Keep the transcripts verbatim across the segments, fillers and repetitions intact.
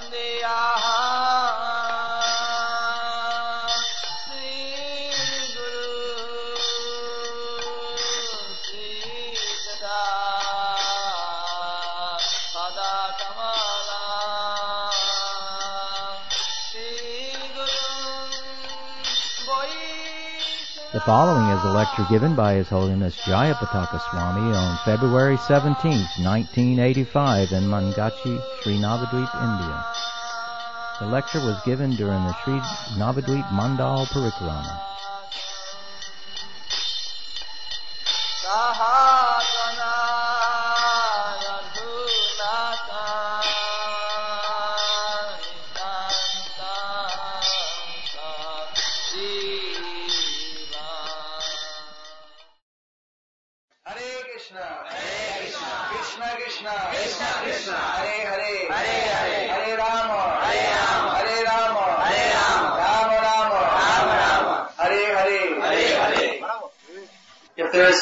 The following is a lecture given by His Holiness Jayapataka Swami on February seventeenth, nineteen eighty-five in Mangachi, Sri Navadvip, India. The lecture was given during the Sri Navadvip Mandal Parikrama. If there's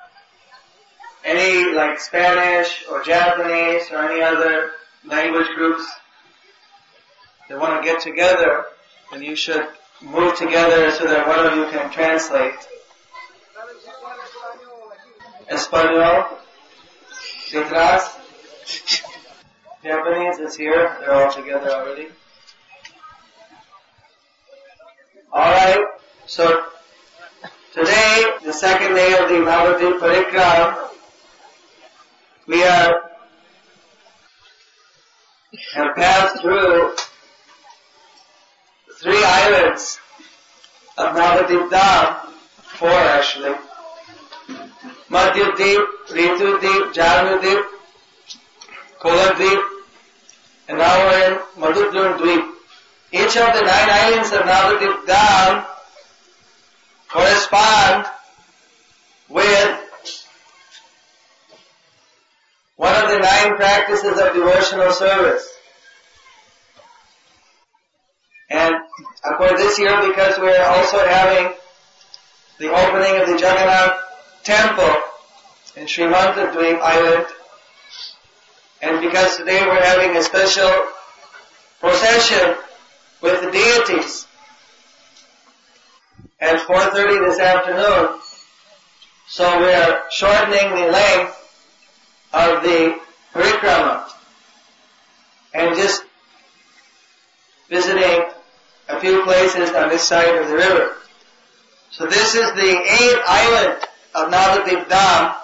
any like Spanish or Japanese or any other language groups that want to get together, then you should move together so that one of you can translate. Espanol, detrás. Japanese is here. They're all together already. Alright, so today, the second day of the Navadvip Parikrama, we are have passed through three islands of Navadvip Dham, four actually. Madhyadvip, Ritudvip, Janudvip, Koladvip, and now we're in Madhudurndvip. Each of the nine islands of Navadvip Dham correspond with one of the nine practices of devotional service. And of course this year, because we're also having the opening of the Jagannath Temple in Srimantadvip Island, and because today we're having a special procession with the deities at four thirty this afternoon, so we are shortening the length of the parikrama and just visiting a few places on this side of the river. So this is the eighth island of Navadvip Dham,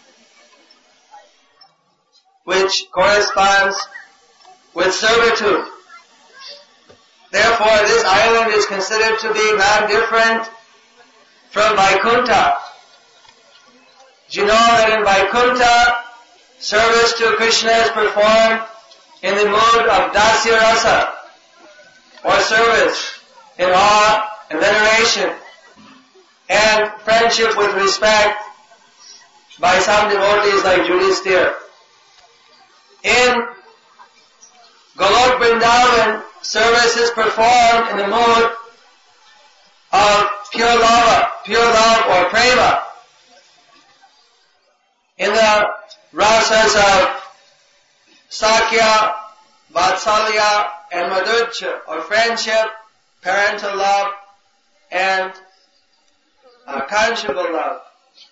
which corresponds with servitude. Therefore, this island is considered to be non-different from Vaikuntha. Do you know that in Vaikuntha, service to Krishna is performed in the mood of dasya rasa, or service in awe and veneration, and friendship with respect by some devotees like Yudhisthira. In Golok Vrindavan, service is performed in the mood of pure love, pure love or prema, in the rasas of Sakya, Vatsalya, and Madhurya, or friendship, parental love, and uh, conjugal love.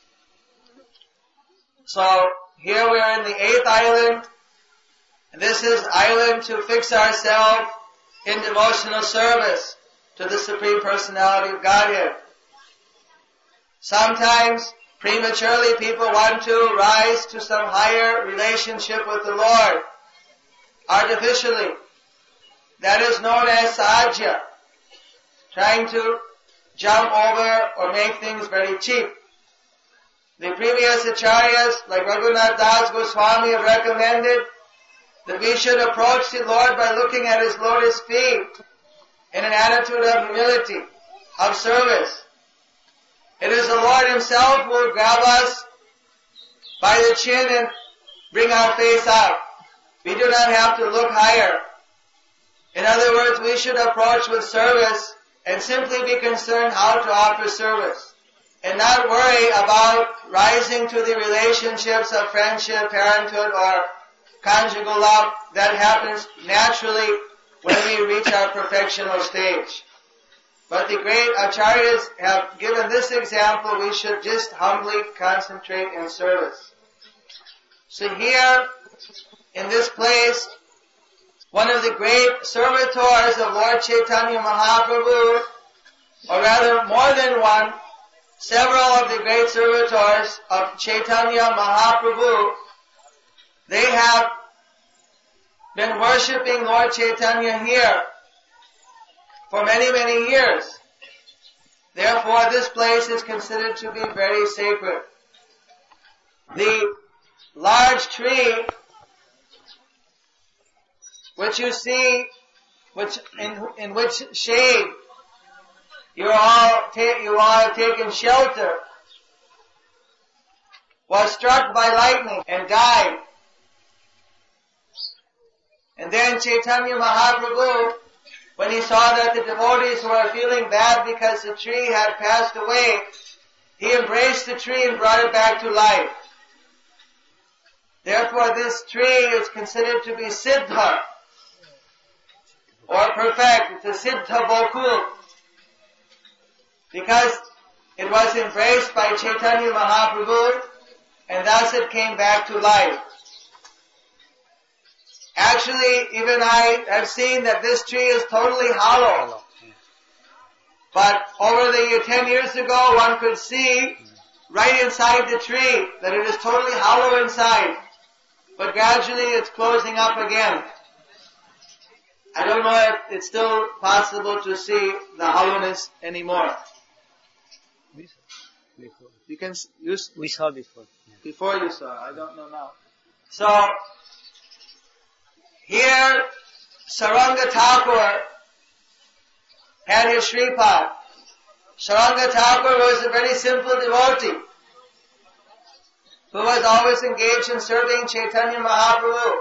So here we are in the eighth island, and this is island to fix ourselves in devotional service to the Supreme Personality of Godhead. Sometimes, prematurely, people want to rise to some higher relationship with the Lord, artificially. That is known as sajya, trying to jump over or make things very cheap. The previous acharyas, like Raghunath Das Goswami, have recommended that we should approach the Lord by looking at His lotus feet in an attitude of humility, of service. It is the Lord Himself who will grab us by the chin and bring our face up. We do not have to look higher. In other words, we should approach with service and simply be concerned how to offer service, and not worry about rising to the relationships of friendship, parenthood, or conjugal love that happens naturally when we reach our perfectional stage. But the great acharyas have given this example, we should just humbly concentrate in service. So here, in this place, one of the great servitors of Lord Chaitanya Mahaprabhu, or rather more than one, several of the great servitors of Chaitanya Mahaprabhu, they have been worshipping Lord Chaitanya here for many, many years. Therefore, this place is considered to be very sacred. The large tree which you see, which in, in which shade you all ta- you all have taken shelter, was struck by lightning and died. And then Chaitanya Mahaprabhu, when he saw that the devotees were feeling bad because the tree had passed away, he embraced the tree and brought it back to life. Therefore, this tree is considered to be Siddha, or perfect. It's a Siddha Bokul, because it was embraced by Chaitanya Mahaprabhu, and thus it came back to life. Actually, even I have seen that this tree is totally hollow. But over the ten years ago, one could see right inside the tree that it is totally hollow inside. But gradually it's closing up again. I don't know if it's still possible to see the hollowness anymore. You can use We saw before. before you saw. I don't know now. So here, Saranga Thakur had his Shripad. Saranga Thakur was a very simple devotee who was always engaged in serving Chaitanya Mahaprabhu.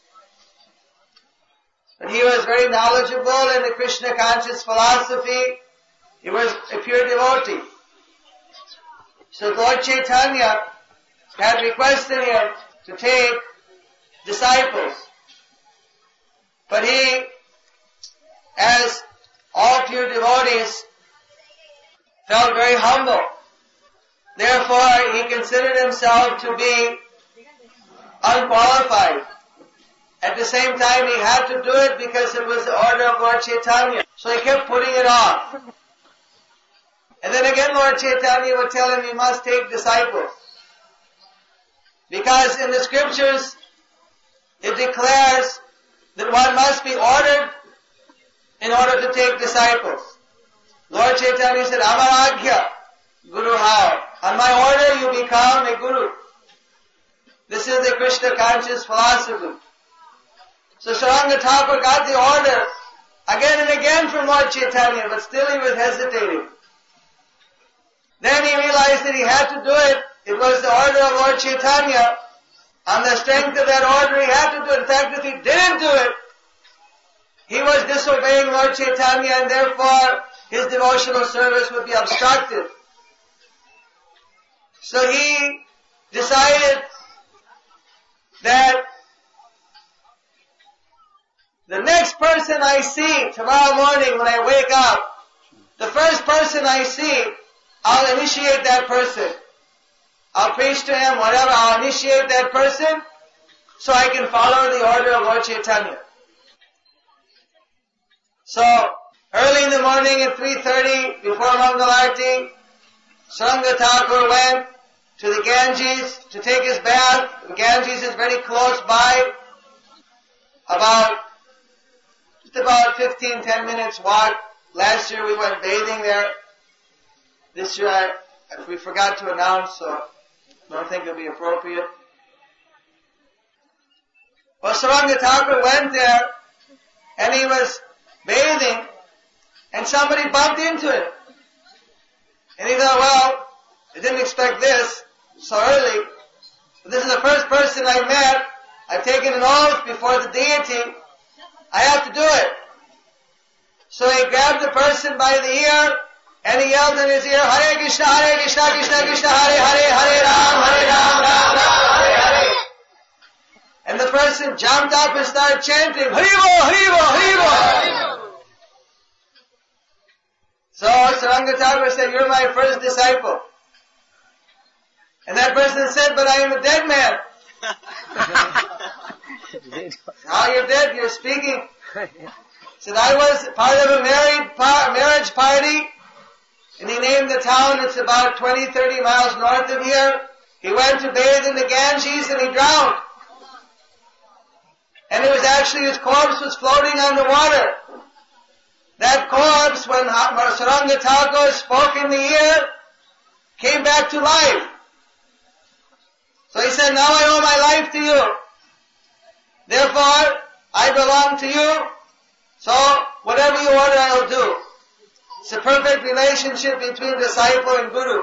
But he was very knowledgeable in the Krishna conscious philosophy. He was a pure devotee. So Lord Chaitanya had requested him to take disciples. But he, as all pure devotees, felt very humble. Therefore, he considered himself to be unqualified. At the same time, he had to do it because it was the order of Lord Chaitanya. So he kept putting it off. And then again, Lord Chaitanya would tell him he must take disciples. Because in the scriptures, it declares that one must be ordered in order to take disciples. Lord Chaitanya said, Amaragya, Guru how? On my order you become a Guru. This is the Krishna conscious philosophy. So Saranga Thakur got the order again and again from Lord Chaitanya, but still he was hesitating. Then he realized that he had to do it. It was the order of Lord Chaitanya. On the strength of that order, he had to do it. In fact, if he didn't do it, he was disobeying Lord Chaitanya, and therefore his devotional service would be obstructed. So he decided that the next person I see tomorrow morning when I wake up, the first person I see, I'll initiate that person. I'll preach to him, whatever, I'll initiate that person so I can follow the order of Lord Chaitanya. So, early in the morning at three thirty, before Mangalarti, Saranga Thakur went to the Ganges to take his bath. The Ganges is very close by, about, just about fifteen, ten minutes walk. Last year we went bathing there. This year I, we forgot to announce, so I don't think it would be appropriate. Well, Saranga Thakur went there, and he was bathing, and somebody bumped into him. And he thought, well, I didn't expect this so early. But this is the first person I met. I've taken an oath before the deity. I have to do it. So he grabbed the person by the ear, and he yelled in his ear, Hare Krishna, Hare Krishna, Krishna Krishna, Hare Hare, Hare Ram, Hare Ram, Ram Ram, Hare Hare. And the person jumped up and started chanting, Haribo, Haribo, Haribo. So Saranga Thakur said, you're my first disciple. And that person said, but I am a dead man. How you're dead? You're speaking. Said, I was part of a married par- marriage party, and he named the town. It's about twenty, thirty miles north of here. He went to bathe in the Ganges and he drowned. And it was actually, his corpse was floating on the water. That corpse, when Saranga Thakur spoke in the ear, came back to life. So he said, now I owe my life to you. Therefore, I belong to you. So, whatever you order, I'll do. It's a perfect relationship between disciple and guru.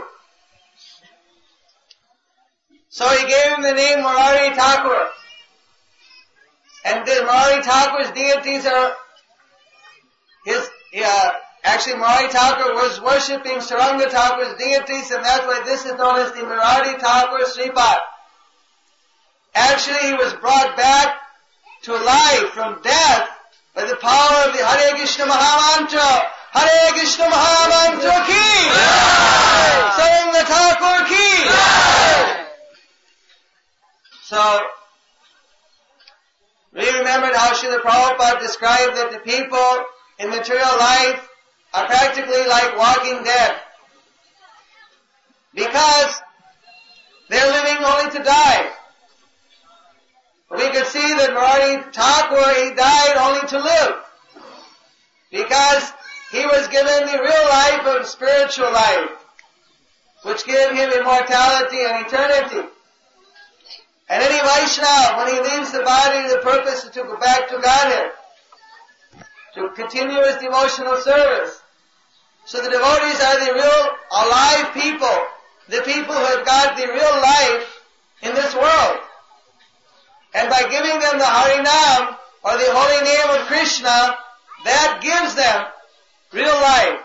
So he gave him the name Murari Thakur. And the Murari Thakur's deities are his, uh, actually Murari Thakur was worshipping Saranga Thakur's deities, and that's why this is known as the Murari Thakur Sripad. Actually, he was brought back to life from death by the power of the Hare Krishna Mahamantra. Hare Krishna Mahamantra ki! Saranga Thakur ki! So, we remembered how Srila Prabhupada described that the people in material life are practically like walking dead. Because they're living only to die. We could see that Murari Thakur, he died only to live. Because he was given the real life of spiritual life, which gave him immortality and eternity. And any Vaishnava, when he leaves the body, the purpose is to go back to Godhead, to continue his devotional service. So the devotees are the real alive people, the people who have got the real life in this world. And by giving them the Harinam, or the holy name of Krishna, that gives them real life.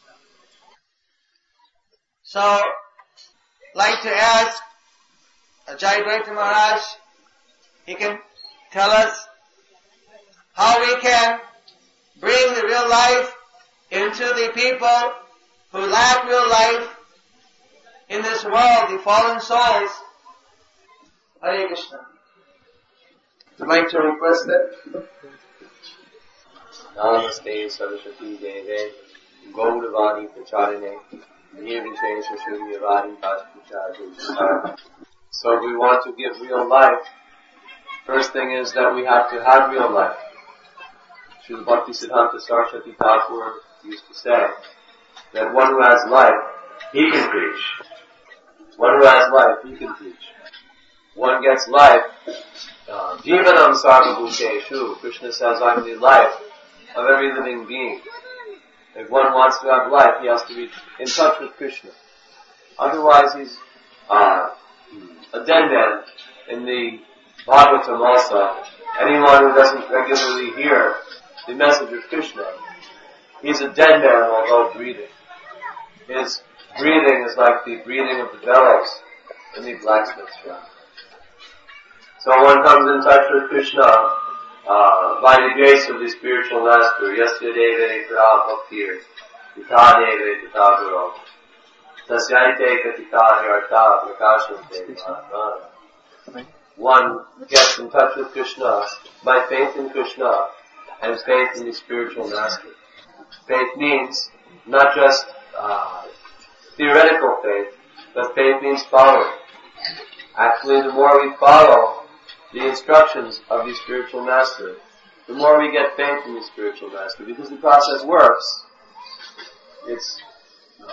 So, I'd like to ask Ajay Dvaita Maharaj, he can tell us how we can bring the real life into the people who lack real life in this world, the fallen souls. Hare Krishna. I'd like to request that. Namaste Saraswati Deve Gauravani Pracharine Nirvishesha Shuryavadi Bhaspuchari. So if we want to give real life, first thing is that we have to have real life. Srila Bhaktisiddhanta Saraswati Thakur used to say that one who has life, he can preach. One who has life, he can preach. One gets life, uh, Jivanam Sarvabhuteshu. Krishna says, I'm the life of every living being. If one wants to have life, he has to be in touch with Krishna. Otherwise, he's uh, a dead man. In the Bhagavatam also, anyone who doesn't regularly hear the message of Krishna, he's a dead man although breathing. His breathing is like the breathing of the bellows in the blacksmith's shop. So one comes in touch with Krishna uh, by the grace of the spiritual master. Yasyadeve pra bhaktir, yatadeve tata guru, tasyaite katita hyarta prakashante mahatmana. One gets in touch with Krishna by faith in Krishna and faith in the spiritual master. Faith means not just uh, theoretical faith, but faith means following. Actually, the more we follow the instructions of the spiritual master, the more we get faith in the spiritual master, because the process works. It's uh,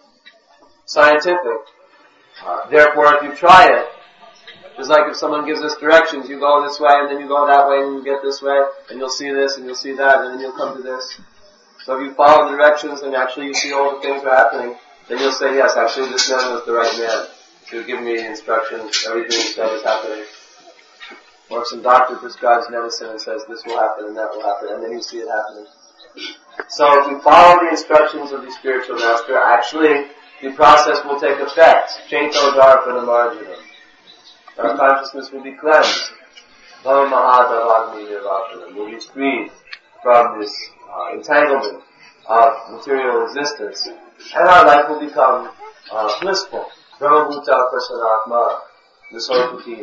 scientific. Uh, therefore, if you try it, just like if someone gives us directions, you go this way, and then you go that way, and you get this way, and you'll see this, and you'll see that, and then you'll come to this. So if you follow the directions, and actually you see all the things are happening, then you'll say, yes, actually this man was the right man. He was giving me the instructions, everything he said is happening. Or if some doctor prescribes medicine and says this will happen and that will happen, and then you see it happening. So if we follow the instructions of the spiritual master, actually the process will take effect. Chaito darpana marjanam. Our consciousness will be cleansed. Bhava Mahadavagni Nirvapana. We'll be freed from this uh, entanglement of material existence, and our life will become uh, blissful. Brahmabhuta Prasanatma, the Sarvati.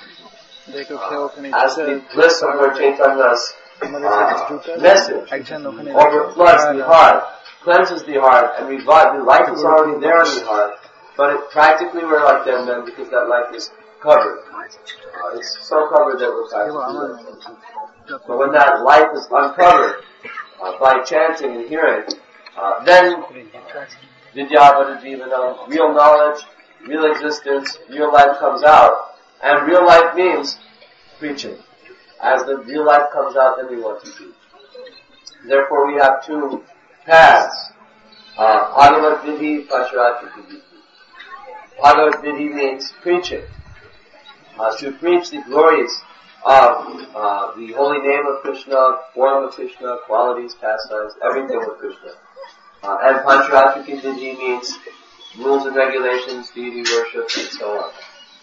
As the bliss of Lord Chaitanya's uh, message overfloods the heart, cleanses the heart, and revives. The life is already there in the heart, but it, practically we're like dead men because that life is covered. Uh, it's so covered that we're practically dead. But when that life is uncovered uh, by chanting and hearing, uh, then Vidyavada Jivanam, real knowledge, real existence, real life comes out. And real life means preaching. As the real life comes out, then we want to preach. Therefore we have two paths. Uh, Bhagavat Vidhi, Pancharatra Vidhi. Bhagavat Vidhi means preaching. Uh, to preach the glories of uh, the holy name of Krishna, form of Krishna, qualities, pastimes, everything of Krishna. Uh, and Pancharatra Vidhi means rules and regulations, deity worship, and so on.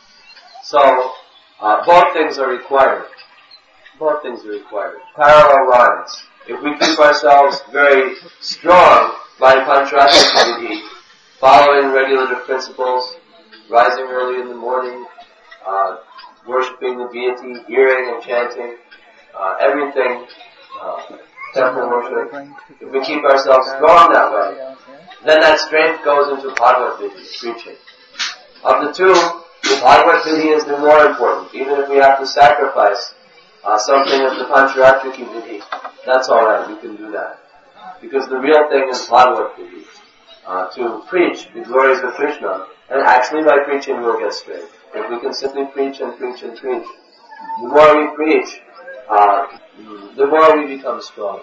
So, uh, both things are required. Both things are required. Parallel lines. If we keep ourselves very strong by Pancharatra Vidhi, following regulative principles, rising early in the morning, uh, worshipping the deity, hearing and chanting, uh, everything, uh, temple worship, if we keep ourselves strong that way, then that strength goes into Bhagavad Vidhi, preaching. Of the two, the Bhagavad Vidhi is the more important. Even if we have to sacrifice uh, something of the Pancharatra Vidhi, that's alright, we can do that. Because the real thing is Bhagavad Vidhi, uh, to preach the glories of Krishna, and actually by preaching we'll get straight. If we can simply preach and preach and preach, the more we preach, uh, the more we become strong.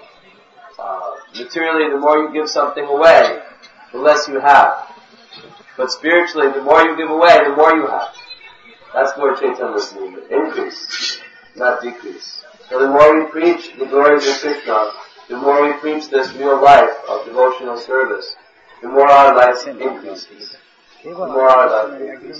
Uh, materially, the more you give something away, the less you have. But spiritually, the more you give away, the more you have. That's Lord Chaitanya's movement. Increase, not decrease. So the more we preach the glories of Krishna, the more we preach this real life of devotional service, the more our life increases. The more our life increases.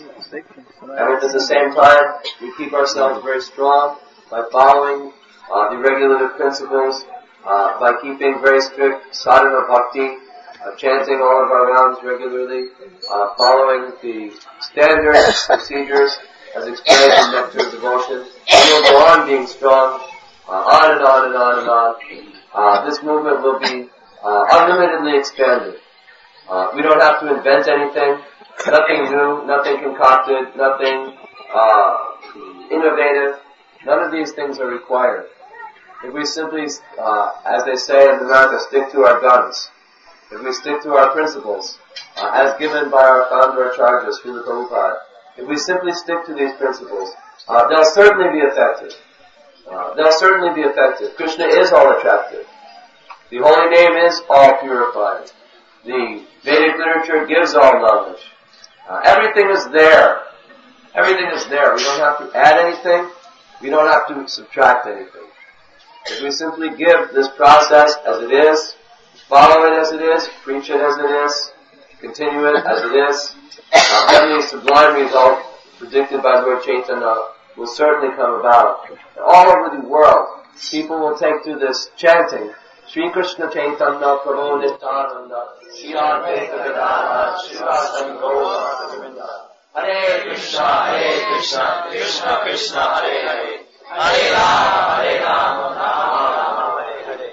And at the same time, we keep ourselves very strong by following uh, the regulative principles, uh, by keeping very strict sadhana bhakti, Uh, chanting all of our rounds regularly, uh, following the standard procedures as explained in Nectar Devotion. We will go on being strong, uh, on and on and on and on. Uh, this movement will be uh, unlimitedly expanded. Uh, we don't have to invent anything, nothing new, nothing concocted, nothing uh, innovative. None of these things are required. If we simply, uh, as they say in America, stick to our guns, if we stick to our principles, uh, as given by our founder Acharya, Srila Prabhupada, if we simply stick to these principles, uh, they'll certainly be effective. Uh, they'll certainly be effective. Krishna is all attractive. The holy name is all purifying. The Vedic literature gives all knowledge. Uh, everything is there. Everything is there. We don't have to add anything. We don't have to subtract anything. If we simply give this process as it is, follow it as it is, preach it as it is, continue it as it is, uh, then the sublime result predicted by Lord Chaitanya will certainly come about. And all over the world, people will take to this chanting, Sri Krishna Chaitanya Prabhu Nityananda, Sri Advaita Gadadhara, Srivasadi Gaura, Hare Krishna, Hare Krishna, Krishna Krishna, Hare Hare, Hare Rama, Hare Rama, Rama Rama, Hare Hare.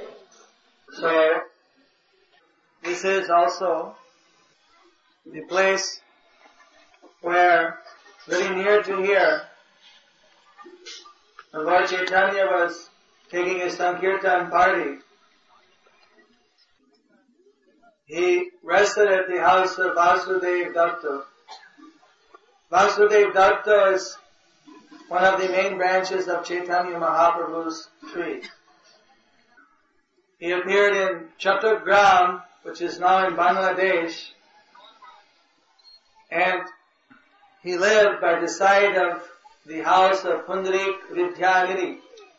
So, this is also the place where, very near to here, when Lord Chaitanya was taking his Sankirtan party, he rested at the house of Vasudev Datta. Vasudev Datta is one of the main branches of Chaitanya Mahaprabhu's tree. He appeared in Chattogram, which is now in Bangladesh, and he lived by the side of the house of Pundarik Vidyanidhi,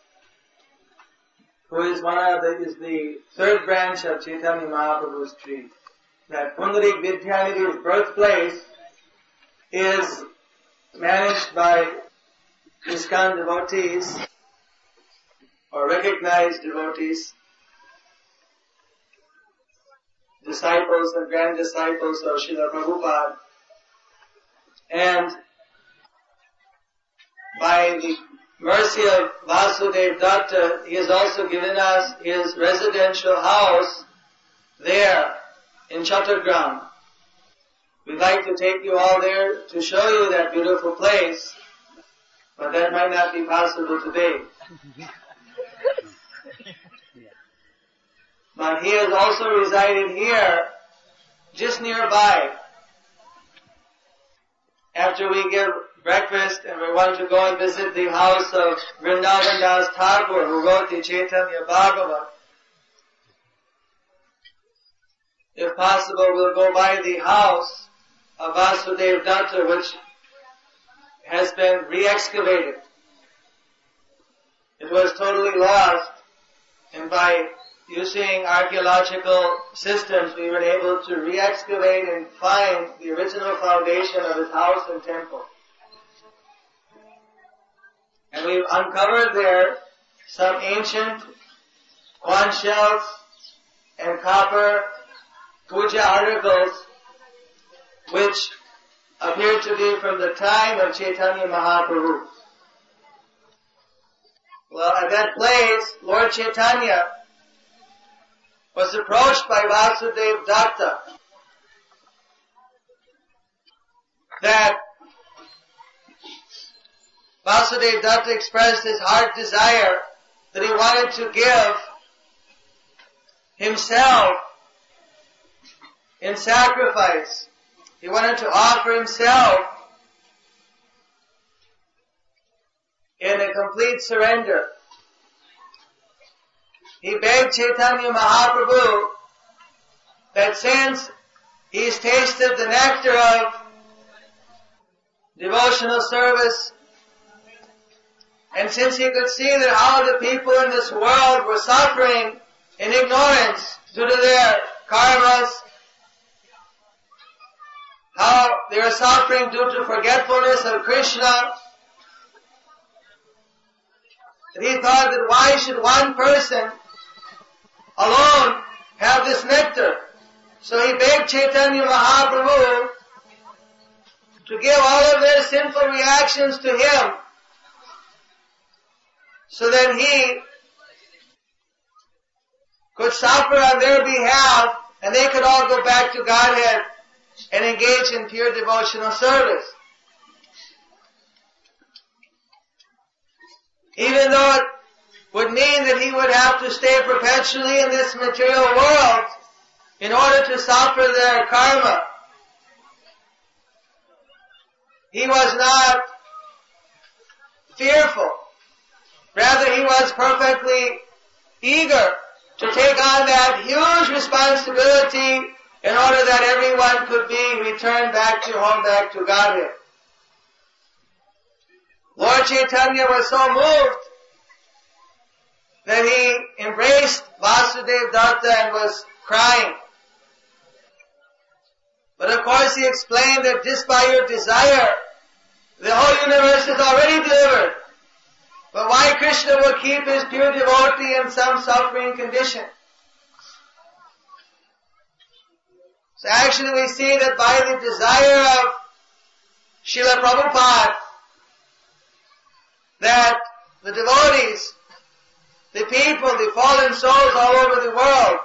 who is one of the, is the third branch of Chaitanya Mahaprabhu's tree. That Pundarik Vidyanidhi's birthplace is managed by ISKCON devotees or recognized devotees, disciples and grand disciples of Srila Prabhupada. And by the mercy of Vasudev Datta, he has also given us his residential house there in Chattogram. We'd like to take you all there to show you that beautiful place, but that might not be possible today. But he has also resided here, just nearby. After we give breakfast and we want to go and visit the house of Vrindavan Das Thakur, who wrote the Chaitanya Bhagavat, if possible, we'll go by the house of Vasudev Datta, which has been re-excavated. It was totally lost, and by using archaeological systems, we were able to re-excavate and find the original foundation of his house and temple. And we've uncovered there some ancient conch shells and copper puja articles which appear to be from the time of Chaitanya Mahaprabhu. Well, at that place, Lord Chaitanya was approached by Vasudev Datta that Vasudev Datta expressed his heart desire that he wanted to give himself in sacrifice. He wanted to offer himself in a complete surrender. He begged Chaitanya Mahaprabhu that since he's tasted the nectar of devotional service, and since he could see that how the people in this world were suffering in ignorance due to their karmas, how they are suffering due to forgetfulness of Krishna, that he thought that why should one person alone have this nectar? So he begged Chaitanya Mahaprabhu to give all of their sinful reactions to him, so that he could suffer on their behalf and they could all go back to Godhead and engage in pure devotional service. Even though it would mean that he would have to stay perpetually in this material world in order to suffer their karma, he was not fearful. Rather, he was perfectly eager to take on that huge responsibility in order that everyone could be returned back to home, back to Godhead. Lord Chaitanya was so moved that he embraced Vasudev Datta and was crying. But of course he explained that just by your desire, the whole universe is already delivered. But why Krishna will keep his pure devotee in some suffering condition? So actually we see that by the desire of Srila Prabhupada, that the devotees, the people, the fallen souls all over the world,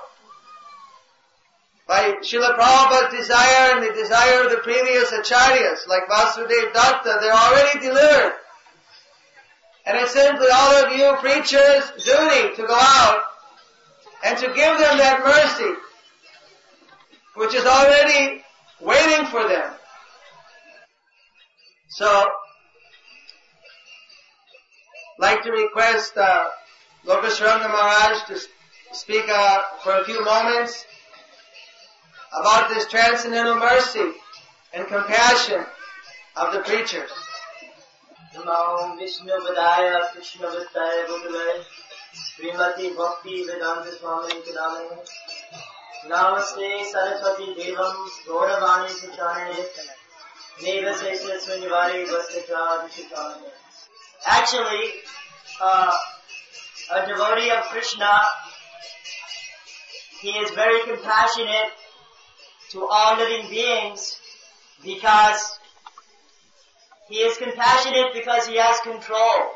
by Srila Prabhupada's desire and the desire of the previous acharyas, like Vasudev Datta, they're already delivered. And it's simply all of you preachers' duty to go out and to give them that mercy, which is already waiting for them. So, I'd like to request uh, Lokasharanga Maharaj to speak uh, for a few moments about this transcendental mercy and compassion of the preachers. Namo Vishnu Vadaya Krishna Vistaya Bhagavate Srimati Bhakti Vedanta Swami Kadame Namaste Saraswati Devam Gauravani Suchane Neva Sesha Sunyavari Vastacha Dishikane. Actually, uh, a devotee of Krishna, he is very compassionate to all living beings because he is compassionate because he has control.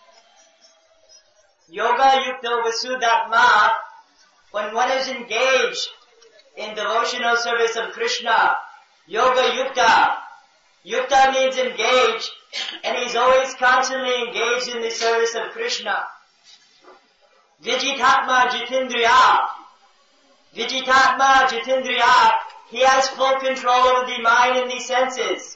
Yoga Yukta Vasudatma, when one is engaged in devotional service of Krishna, Yoga Yukta, Yukta means engaged, and he's always constantly engaged in the service of Krishna. Vijitatma Jitindriya, Vijitatma Jitindriya, he has full control over the mind and the senses.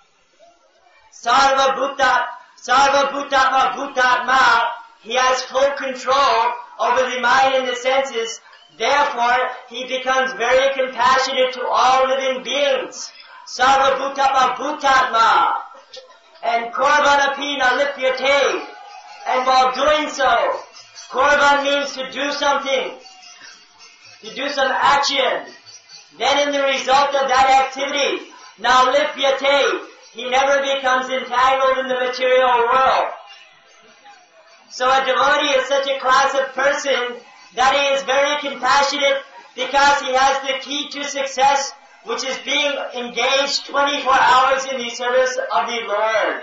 Sarva Bhuta, Sarva Bhutatma Bhutatma, he has full control over the mind and the senses. Therefore, he becomes very compassionate to all living beings. Sarva Bhutatma Bhutatma. And Korban Apina Lipyate. And while doing so, Korban means to do something, to do some action. Then in the result of that activity, now Lipyate, he never becomes entangled in the material world. So a devotee is such a class of person that he is very compassionate because he has the key to success, which is being engaged twenty-four hours in the service of the Lord.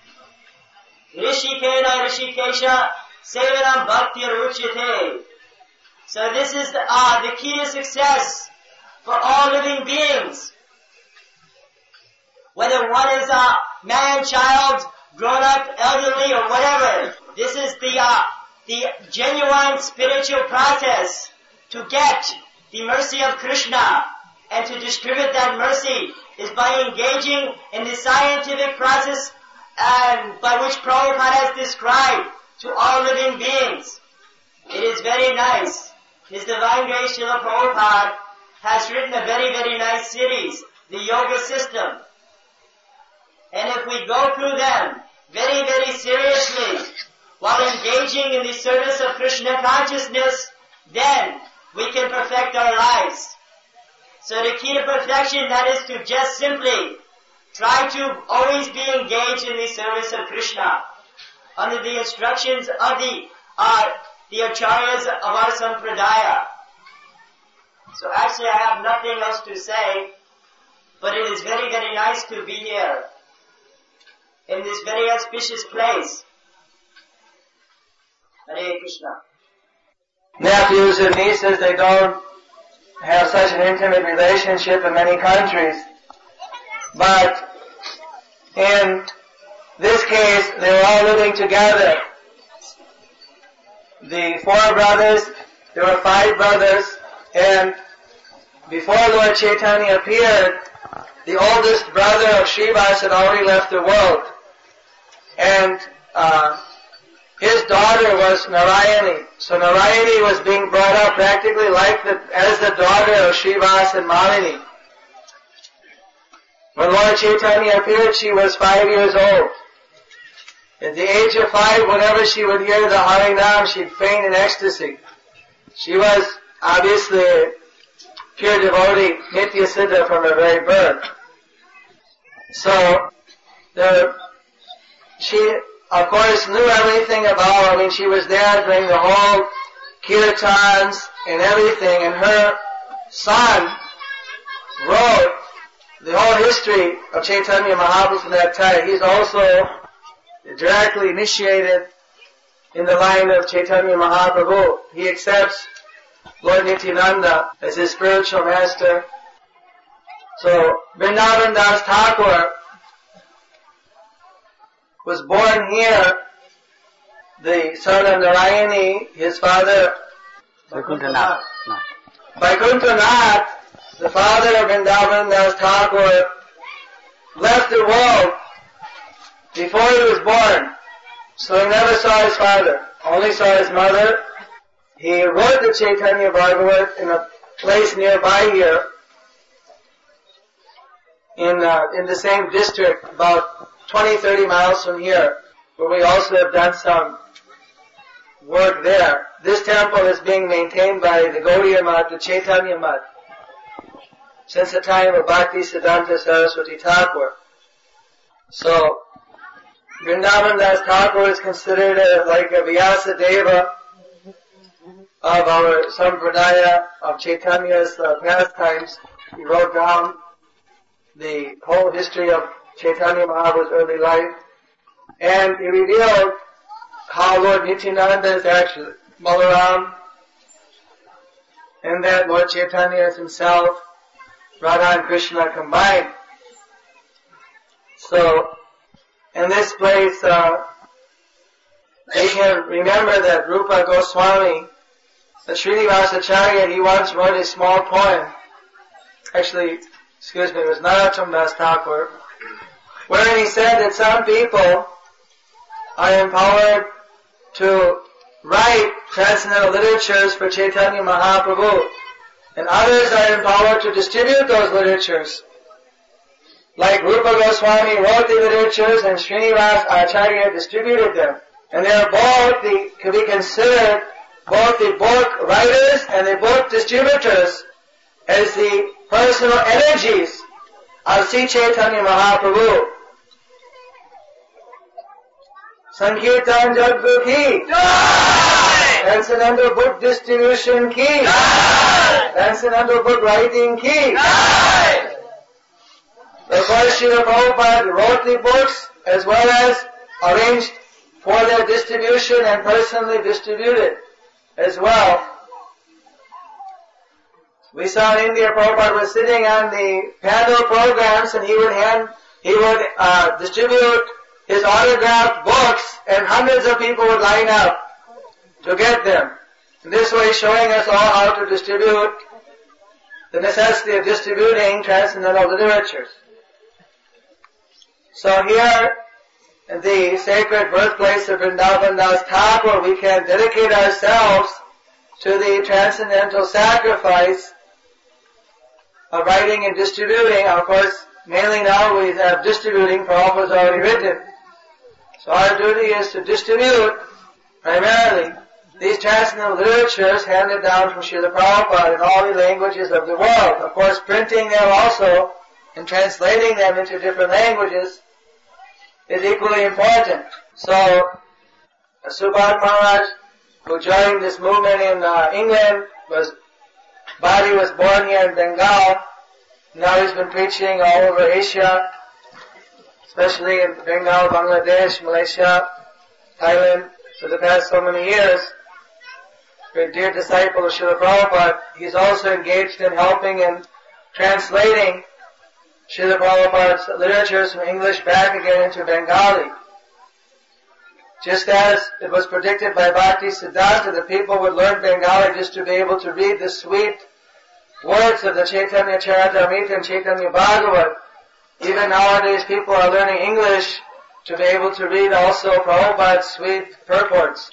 Rishikena Rishikesha Sevanam Bhakti Ruchite. So this is the, uh, the key to success for all living beings. Whether one is a man, child, grown up, elderly, or whatever, this is the uh, the genuine spiritual process to get the mercy of Krishna, and to distribute that mercy is by engaging in the scientific process and by which Prabhupada has described to all living beings. It is very nice. His Divine Grace Srila Prabhupada has written a very, very nice series, the Yoga System. And if we go through them very, very seriously, while engaging in the service of Krishna consciousness, then we can perfect our lives. So the key to perfection, that is to just simply try to always be engaged in the service of Krishna, under the instructions of the uh, the acharyas of our sampradaya. So actually I have nothing else to say, but it is very, very nice to be here, in this very auspicious place. Hare Krishna. Nephews and nieces, they don't have such an intimate relationship in many countries. But in this case, they were all living together. The four brothers, there were five brothers, and before Lord Chaitanya appeared, the oldest brother of Srivas had already left the world. And uh, his daughter was Narayani. So Narayani was being brought up practically like the, as the daughter of Srivas and Malini. When Lord Chaitanya appeared, she was five years old. At the age of five, whenever she would hear the Harinam, she'd faint in ecstasy. She was obviously a pure devotee, Nitya Siddha from her very birth. So, the, she, of course, knew everything about, I mean, she was there during the whole kirtans and everything, and her son wrote the whole history of Chaitanya Mahaprabhu from that time. He's also directly initiated in the line of Chaitanya Mahaprabhu. He accepts Lord Nityananda as his spiritual master. So, Vrindavan Das Thakur was born here, the son of Narayani, his father, Vaikuntanath. Vaikuntanath, the father of Vrindavan Das Thakur, left the world before he was born. So he never saw his father, only saw his mother. He wrote the Chaitanya Bhagavat in a place nearby here, in uh, in the same district, about twenty, thirty miles from here, where we also have done some work there. This temple is being maintained by the Gaudiya Math, the Chaitanya Math, since the time of Bhakti Siddhanta Saraswati Thakur. So, Vrindavan Das Thakur is considered a, like a Vyasa Deva of our Sampradaya, of Chaitanya's uh, pastimes. He wrote down the whole history of Chaitanya Mahaprabhu's early life, and he revealed how Lord Nityananda is actually Balaram, and that Lord Chaitanya is himself, Radha and Krishna combined. So, in this place, uh, we can remember that Rupa Goswami, the Srinivasacharya, he once wrote a small poem. Actually, excuse me, it was Narottam Das Thakur, wherein he said that some people are empowered to write transcendental literatures for Chaitanya Mahaprabhu, and others are empowered to distribute those literatures. Like Rupa Goswami wrote the literatures and Srinivas Acharya distributed them. And they are both, the, can be considered both the book writers and the book distributors as the personal energies of Sri Chaitanya Mahaprabhu. Sankirtan Jaggu ki, Transcendental book distribution ki, Transcendental book writing ki. Of course, Srila Prabhupada wrote the books as well as arranged for their distribution and personally distributed as well. We saw in India, Prabhupada was sitting on the panel programs and he would hand, he would uh, distribute his autographed books and hundreds of people would line up to get them. In this way, showing us all how to distribute, the necessity of distributing transcendental literatures. So here, in the sacred birthplace of Vrindavan Das Thakur, we can dedicate ourselves to the transcendental sacrifice of writing and distributing. Of course, mainly now we have distributing, Prabhupada has already written. So our duty is to distribute, primarily, these transcendental literatures handed down from Srila Prabhupada in all the languages of the world. Of course, printing them also and translating them into different languages is equally important. So, Subhat Maharaj, who joined this movement in uh, England, was Bhari was born here in Bengal. Now he's been preaching all over Asia, especially in Bengal, Bangladesh, Malaysia, Thailand, for the past so many years. A dear disciple of Srila Prabhupada. He's also engaged in helping and translating Srila Prabhupada's literatures from English back again into Bengali. Just as it was predicted by Bhakti Siddhanta that people would learn Bengali just to be able to read the sweet words of the Chaitanya Charitamrita and Chaitanya Bhagavat. Even nowadays people are learning English to be able to read also Prabhupada's sweet purports.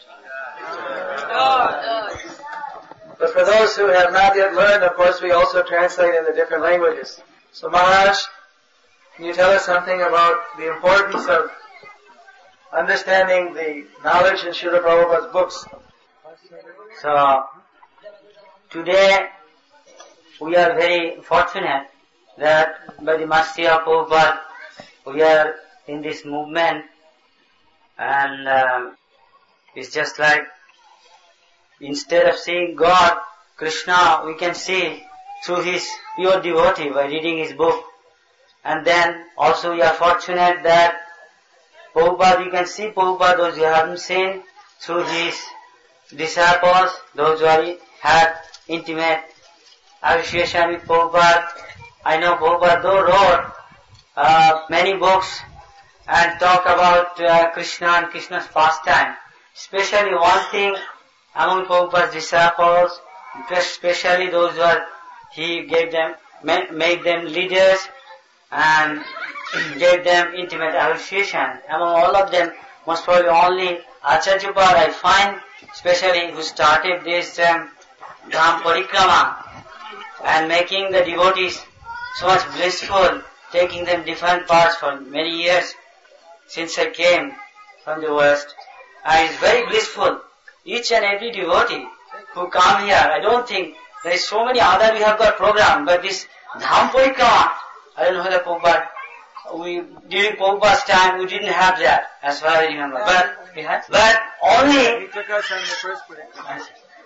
But for those who have not yet learned, of course, we also translate in the different languages. So Maharaj, can you tell us something about the importance of understanding the knowledge in Srila Prabhupada's books? So, today we are very fortunate that by the mercy of Prabhupada we are in this movement, and um, it's just like instead of seeing God, Krishna, we can see through his pure devotee by reading his book. And then also we are fortunate that Prabhupada, you can see Prabhupada, those who haven't seen, through his disciples, those who are, had intimate association with Prabhupada. I know Prabhupada though wrote uh, many books and talk about uh, Krishna and Krishna's pastime. Especially one thing among Prabhupada's disciples, especially those who are, he gave them, made them leaders and gave them intimate association. Among all of them, most probably only Acharya Pad I find, especially who started this um, Dham Parikrama and making the devotees so much blissful, taking them different parts for many years since I came from the West. And it's very blissful. Each and every devotee who come here, I don't think there is so many other we have got program, but this Dham Parikrama, I don't know whether Prabhupada, we, during Prabhupada's time we didn't have that, as far as I remember. But, we had, but only, He took us on the first Parikrama.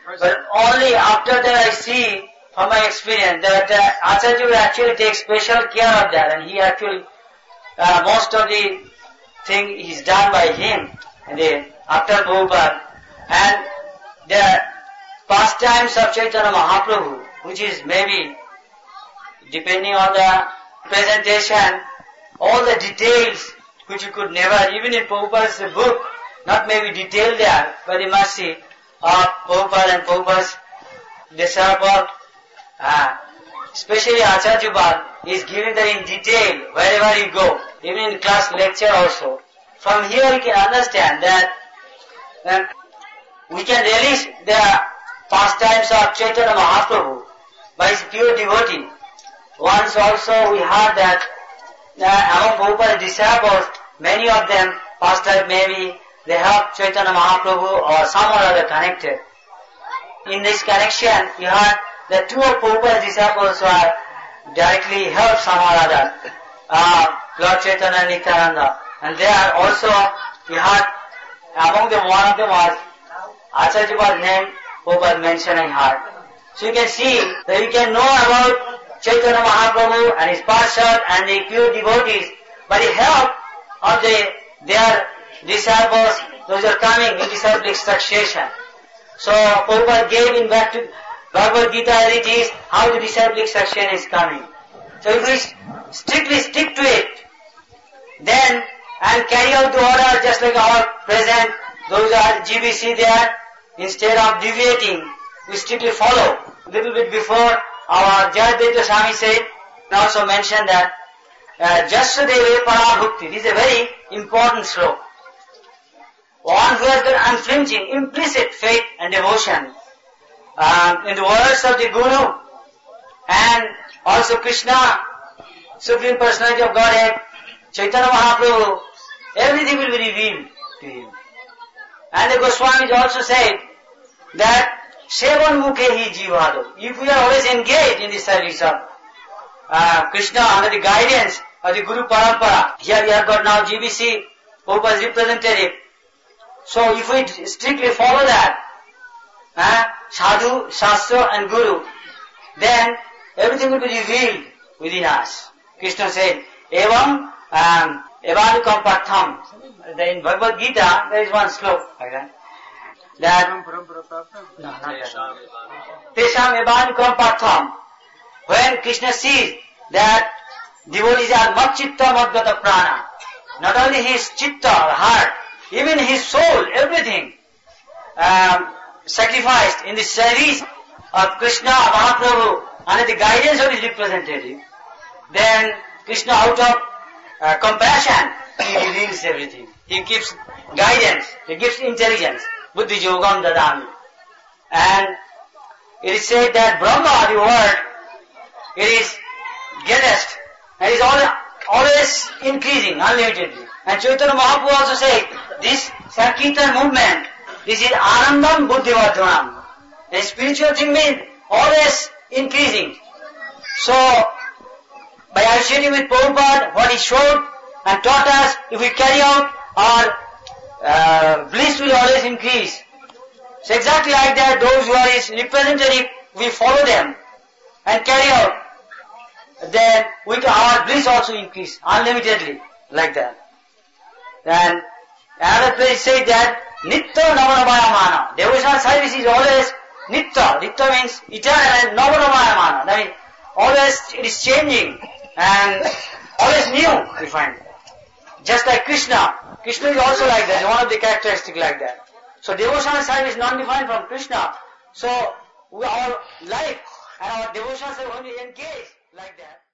But only after that I see from my experience that uh, Acharya will actually take special care of that, and he actually, uh, most of the thing is done by him and the, after Prabhupada. And the pastimes of Chaitanya Mahaprabhu, which is maybe, depending on the presentation, all the details which you could never, even in Prabhupada's book, not maybe detailed there, by the mercy of Prabhupada and Prabhupada's disciple, uh, especially Acharya Bal is given that in detail wherever you go, even in class lecture also. From here you can understand that uh, we can release the pastimes of Chaitanya Mahaprabhu by his pure devotee. Once also we heard that uh, among Prabhupada's disciples, many of them pastime maybe they help Chaitanya Mahaprabhu or some or other connected. In this connection, you heard that two of Prabhupada's disciples were directly helped some or other, uh, Lord Chaitanya and Nityananda. And there also, you heard among them, one of them was Acharya was named, Prabhupada mentioned and heard. So you can see that you can know about Chaitanya Mahaprabhu and his parshad and the pure devotees by the help of the, their disciples, those are coming in disciplic succession. So Prabhupada gave in back to Bhagavad Gita as it is, how the disciplic succession is coming. So if we strictly stick to it, then and carry out the order just like our present, those are G B C there, instead of deviating, we strictly follow. A little bit before, our Jayadvaita Swami said, and also mentioned that, uh, Jasudeve Parabhukti, this is a very important sloka. One who has got unflinching, implicit faith and devotion um, in the words of the Guru and also Krishna, Supreme Personality of Godhead, Chaitanya Mahaprabhu, everything will be revealed to him. And the Goswamis also said that Sevan Mukhe hi Jivado. If we are always engaged in the service of uh, Krishna under the guidance of the Guru Parampara, here we have got now G B C, Prabhupada's representative. So if we strictly follow that, uh, Sadhu, Shastra and Guru, then everything will be revealed within us. Krishna said, Evam um, Evanukam Patham. In Bhagavad Gita, there is one sloka like that. That no, not that. Tesham Evanukam Patham. When Krishna sees that devotees are Matchitta Madgata Prana, not only his chitta, heart, even his soul, everything um, sacrificed in the service of Krishna, Mahaprabhu, under the guidance of his representative, then Krishna, out of uh, compassion, he reveals everything. He gives guidance, he gives intelligence. Buddhi Yogam Dadami. And it is said that Brahma, the word, it is greatest, and it is always, always increasing, unlimitedly. And Chaitanya Mahaprabhu also said, this Sankirtan movement, this is Anandam Buddhivardhanam. A spiritual thing means always increasing. So, by associating with Prabhupada, what he showed and taught us, if we carry out, our uh, bliss will always increase. So exactly like that, those who are his representative, we follow them and carry out. Then we can, our bliss also increase unlimitedly, like that. And another place says that Nitta Navanavayamana. Devotional service is always Nitta. Nitta means eternal, and Navanavayamana. That means always it is changing and always new, we find. Just like Krishna. Krishna is also like that, one of the characteristics like that. So devotional service is non-defined from Krishna. So we, our life and our devotional service only engage like that.